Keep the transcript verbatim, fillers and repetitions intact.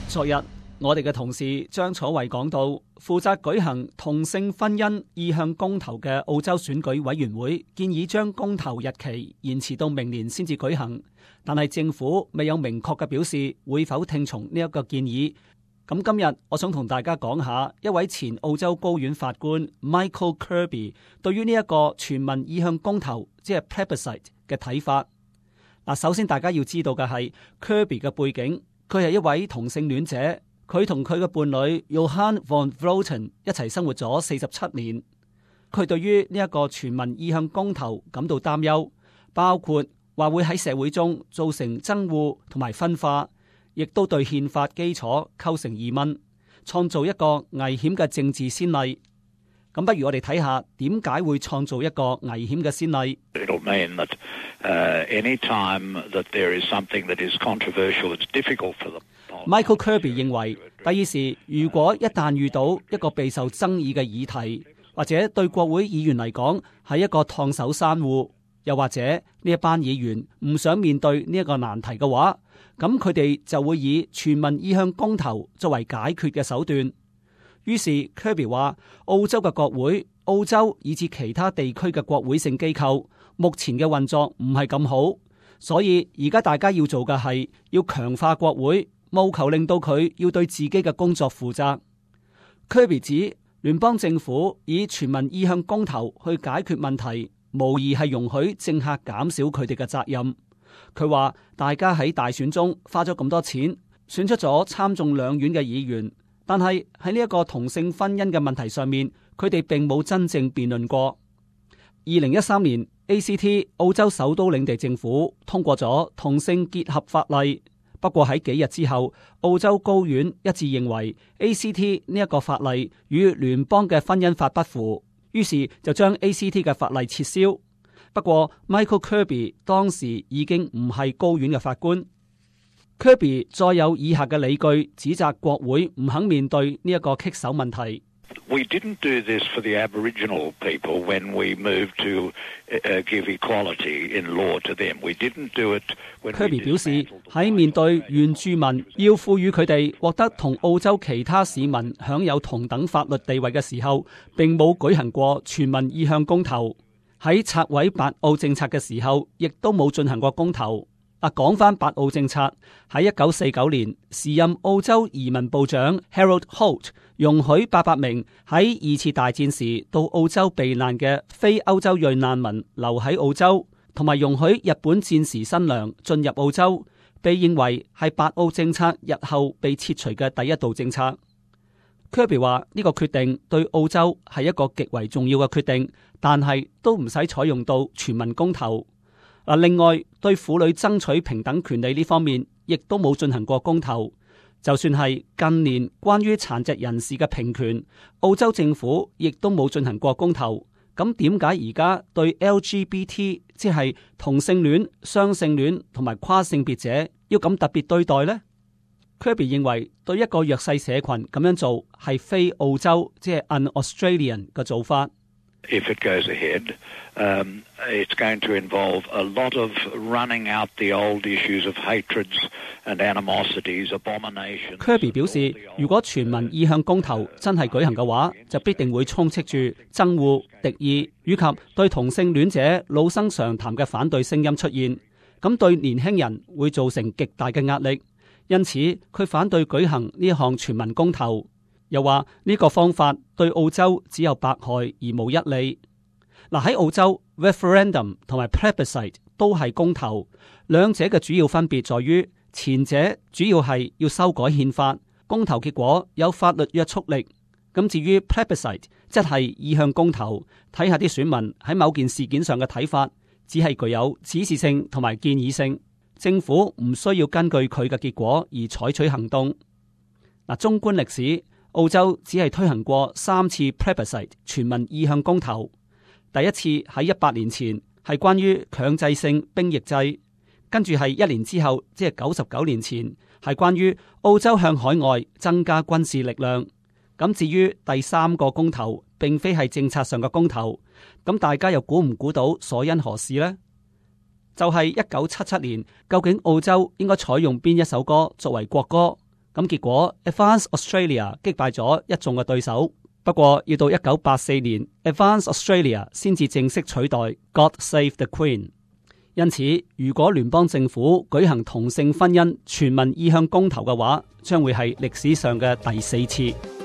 昨日我哋嘅同事張楚慧講到，負責舉行同性婚姻意向公投嘅澳洲選舉委員會建議將公投日期延遲到明年先至舉行，但係政府未有明確嘅表示會否聽從呢一個建議。咁今日我想同大家講下一位前澳洲高院法官 Michael Kirby 對於呢一個全民意向公投即係 plebiscite 嘅睇法。嗱，首先大家要知道嘅係 Kirby 嘅背景，佢係一位同性戀者。佢同佢嘅伴侶 Johan van Vleuten 一齊生活咗四十七年。佢對於呢一個全民意向公投感到擔憂，包括話會喺社會中造成憎惡同埋分化，亦都對憲法基礎構成疑問，創造一個危險嘅政治先例。咁不如我哋睇下點解會創造一個危險嘅先例。 It'll mean that, uh, any time that there is something that is controversial, it's difficult for them. Michael Kirby 認為，第二是如果一旦遇到一個備受爭議嘅議題，或者對國會議員嚟講係一個燙手山芋，又或者呢一班議員唔想面對呢一個難題嘅話，咁佢哋就會以全民意向公投作為解決嘅手段。於是 Kirby 話，澳洲嘅國會、澳洲以至其他地區嘅國會性機構目前嘅運作唔係咁好，所以而家大家要做嘅係要強化國會，務求令到佢要對自己嘅工作負責。Kirby 指聯邦政府以全民意向公投去解決問題，無疑係容許政客減少佢哋嘅責任。佢話大家喺大選中花咗咁多錢，選出咗參眾兩院嘅議員，但係喺呢一個同性婚姻嘅問題上面，佢哋並冇真正辯論過。二零一三年 A C T 澳洲首都領地政府通過咗同性結合法例。不過喺幾日之後，澳洲高院一致認為 A C T 呢一個法例與聯邦嘅婚姻法不符，於是就將 A C T 嘅法例撤銷。不過 Michael Kirby 當時已經唔係高院嘅法官。Kirby 再有以下嘅理據指責國會唔肯面對呢一個棘手問題。 We didn't do this for the Aboriginal people when we moved to uh, give equality in law to them. We didn't do it when Kirby 表示喺面對原住民要賦予佢哋獲得同澳洲其他市民享有同等法律地位嘅時候，並冇舉行過全民意向公投。喺拆毀八澳政策嘅時候，亦都冇進行過公投。啊，講翻八澳政策，喺一九四九年，時任澳洲移民部長 Harold Holt 容許八百名喺二次大戰時到澳洲避難嘅非歐洲裔難民留喺澳洲，同埋容許日本戰時新娘進入澳洲，被認為係八澳政策日後被撤除嘅第一道政策。Kirby 話呢個決定對澳洲係一個極為重要嘅決定，但係都唔使採用到全民公投。另外對婦女爭取平等權利呢方面，亦都冇進行過公投。就算係近年關於殘疾人士嘅平權，澳洲政府亦都冇進行過公投。咁點解而家對 L G B T 即係同性戀、雙性戀同埋跨性別者要咁特別對待呢？ Kirby 認為對一個弱勢社群咁樣做係非澳洲即係 un-Australian 嘅做法。 If it goes ahead, um, it's going to involve a lot of running out the old issues of hatreds and animosities, abominations. Kirby 表示，如果全民意向公投真係舉行嘅話，就必定會充斥住憎惡、敵意以及對同性戀者老生常談嘅反對聲音出現，咁對年輕人會造成極大嘅壓力。因此，佢反對舉行呢一項全民公投。又話呢個方法對澳洲只有百害而無一利。嗱，喺澳洲 referendum 同埋 plebiscite 都係公投，兩者嘅主要分別在於前者主要係要修改憲法，公投結果有法律約束力。咁至於 plebiscite 即係意向公投，睇下啲選民喺某件事件上嘅睇法，只係具有指示性同埋建議性，政府唔需要根據佢嘅結果而採取行動。嗱，縱觀歷史，澳洲只係推行過三次 plebiscite 全民意向公投。第一次喺一百年前係關於強制性兵役制，跟住係一年之後，即係九十九年前係關於澳洲向海外增加軍事力量。咁至於第三個公投，並非係政策上嘅公投，咁大家又估唔估到所因何事呢？就係一九七七年，究竟澳洲應該採用邊一首歌作為國歌？ 咁結果 Advance Australia 擊敗咗一眾嘅對手。不過要到一九八四年 Advance Australia 先至正式取代 God Save the Queen。因此，如果聯邦政府舉行同性婚姻全民意向公投嘅話，將會係歷史上嘅第四次。